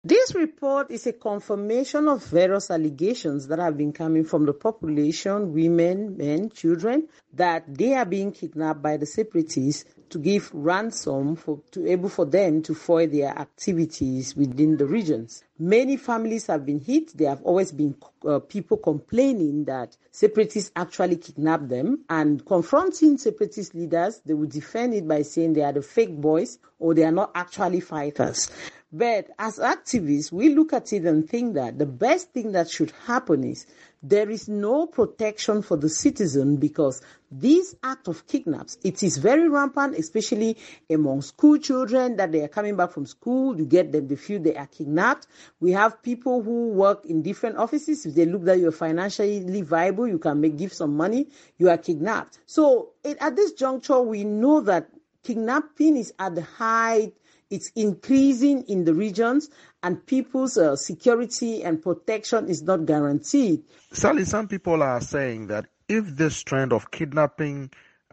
This report is a confirmation of various allegations that have been coming from the population, women, men, children, that they are being kidnapped by the separatists to give ransom for them to foil their activities within the regions. Many families have been hit. There have always been people complaining that separatists actually kidnap them, and confronting separatist leaders, they would defend it by saying they are the fake boys or they are not actually fighters. But as activists, we look at it and think that the best thing that should happen is there is no protection for the citizen, because this act of kidnaps, it is very rampant, especially among school children, that they are coming back from school. You get them, they feel they are kidnapped. We have people who work in different offices. If they look that you're financially viable, you can give some money, you are kidnapped. So at this juncture, we know that kidnapping is at the height. It's increasing in the regions, and people's security and protection is not guaranteed. Sally, some people are saying that if this trend of kidnapping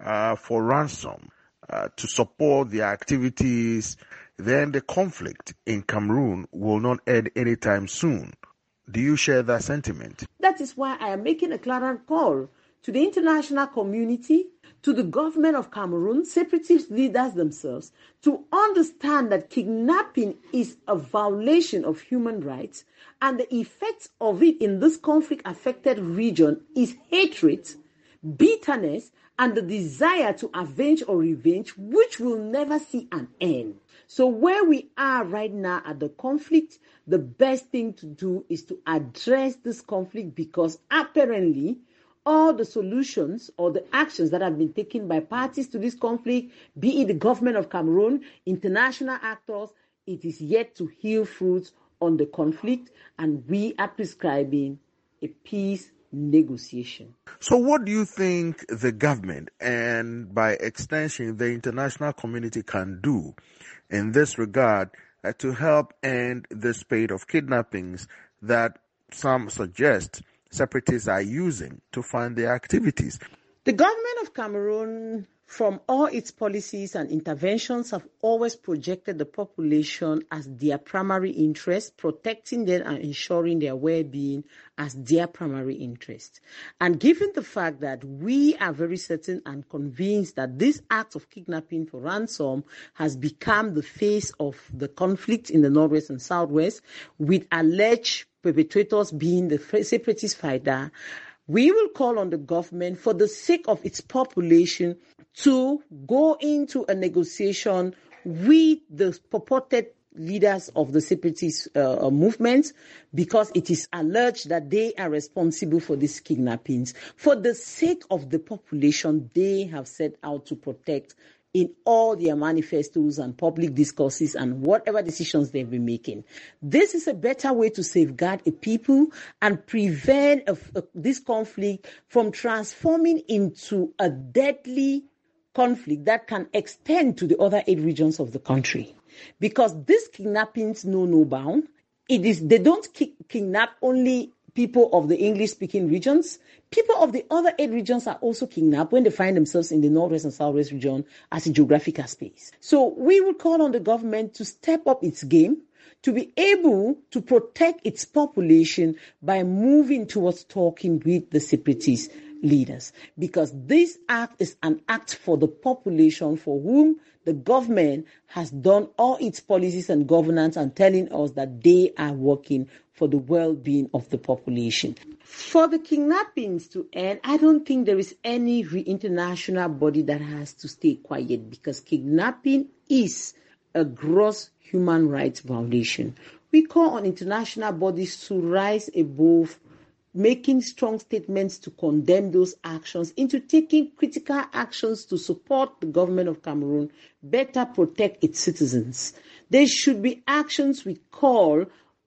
for ransom to support their activities, then the conflict in Cameroon will not end anytime soon. Do you share that sentiment? That is why I am making a clear call to the international community, to the government of Cameroon, separatist leaders themselves, to understand that kidnapping is a violation of human rights, and the effects of it in this conflict-affected region is hatred, bitterness, and the desire to avenge or revenge, which will never see an end. So where we are right now at the conflict, the best thing to do is to address this conflict, because apparently all the solutions or the actions that have been taken by parties to this conflict, be it the government of Cameroon, international actors, it is yet to yield fruits on the conflict, and we are prescribing a peace negotiation. So what do you think the government, and by extension the international community, can do in this regard to help end the spate of kidnappings that some suggest separatists are using to fund their activities? The government of Cameroon, from all its policies and interventions, have always projected the population as their primary interest, protecting them and ensuring their well-being as their primary interest. And given the fact that we are very certain and convinced that this act of kidnapping for ransom has become the face of the conflict in the Northwest and Southwest, with alleged perpetrators being the separatist fighter, we will call on the government, for the sake of its population, to go into a negotiation with the purported leaders of the separatist movement, because it is alleged that they are responsible for these kidnappings. For the sake of the population they have set out to protect in all their manifestos and public discourses and whatever decisions they've been making. This is a better way to safeguard a people and prevent this conflict from transforming into a deadly conflict that can extend to the other 8 regions of the country. Because these kidnappings know no bound. They don't kidnap only people of the English-speaking regions. People of the other 8 regions are also kidnapped when they find themselves in the Northwest and Southwest region as a geographical space. So we will call on the government to step up its game, to be able to protect its population by moving towards talking with the separatist leaders. Because this act is an act for the population, for whom the government has done all its policies and governance and telling us that they are working for the well-being of the population. For the kidnappings to end, I don't think there is any international body that has to stay quiet, because kidnapping is a gross human rights violation. We call on international bodies to rise above making strong statements to condemn those actions into taking critical actions to support the government of Cameroon better protect its citizens. There should be actions we call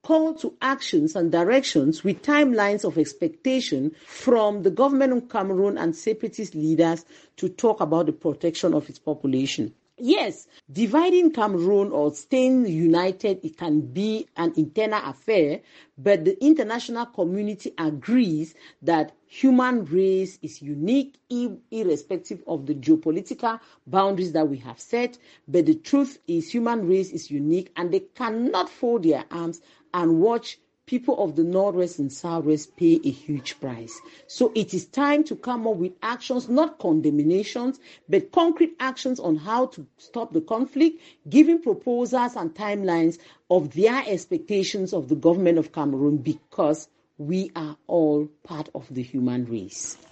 to actions and directions with timelines of expectation from the government of Cameroon and separatist leaders to talk about the protection of its population. Yes, dividing Cameroon or staying united, it can be an internal affair, but the international community agrees that human race is unique, irrespective of the geopolitical boundaries that we have set. But the truth is human race is unique, and they cannot fold their arms and watch people of the Northwest and Southwest pay a huge price. So it is time to come up with actions, not condemnations, but concrete actions on how to stop the conflict, giving proposals and timelines of their expectations of the government of Cameroon, because we are all part of the human race.